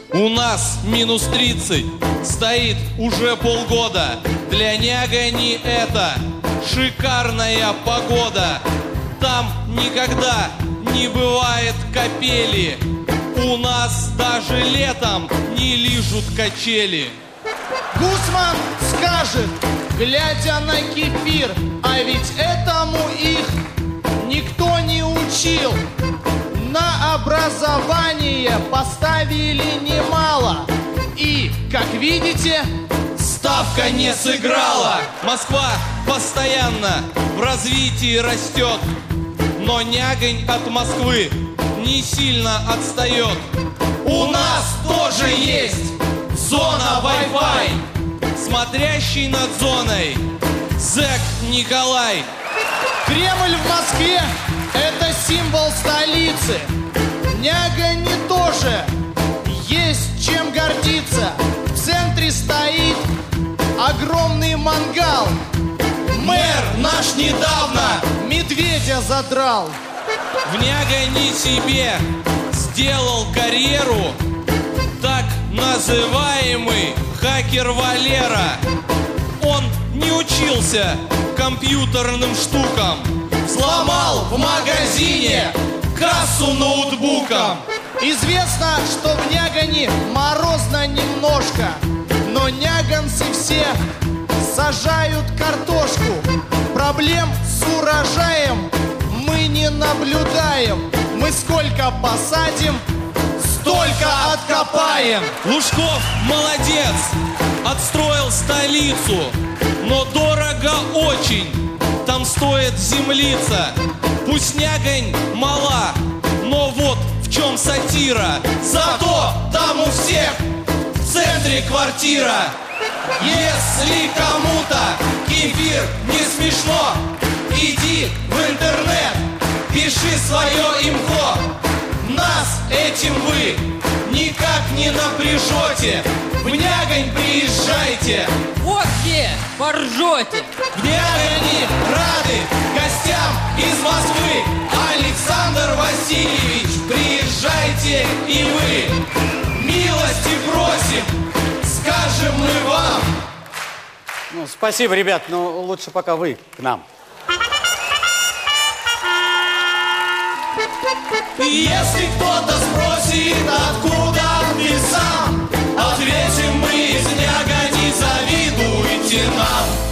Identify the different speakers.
Speaker 1: У нас минус 30, стоит уже полгода. Для Нягани это шикарная погода. Там никогда не бывает капели. У нас даже летом не лижут качели.
Speaker 2: Гусман скажет, глядя на кефир, а ведь этому их никто не учил. На образование поставили немало. И, как видите,
Speaker 1: ставка не сыграла. Москва постоянно в развитии растет, но Нягань от Москвы не сильно отстает. У нас тоже есть зона Wi-Fi, смотрящий над зоной зэк Николай.
Speaker 2: Кремль в Москве – это символ столицы. Нягане тоже есть чем гордиться. В центре стоит огромный мангал.
Speaker 1: Мэр наш недавно
Speaker 2: медведя задрал.
Speaker 1: В Нягане себе сделал карьеру так называемый хакер Валера. Он не учился компьютерным штукам, взломал в магазине кассу ноутбуком.
Speaker 2: Известно, что в Нягане морозно немножко, но няганцы все сажают картошку. Проблем с урожаем мы не наблюдаем. Мы сколько посадим, столько откопаем.
Speaker 1: Лужков молодец, отстроил столицу, но дорого очень, там стоит землица. Пусть Нягань мала, но вот в чем сатира. Зато там у всех в центре квартира. Если кому-то кефир не смешно, иди в интернет, пиши свое имхо. Нас этим вы никак не напряжете. В Нягань приезжайте.
Speaker 3: Вот где поржете.
Speaker 1: В Нягани рады гостям из Москвы. Александр Васильевич, приезжайте и вы. Милости просим, скажем мы вам.
Speaker 4: Ну, спасибо, ребят, но лучше пока вы к нам.
Speaker 1: Если кто-то спросит, откуда ты сам, ответим мы: из Нягани, завидуйте нам.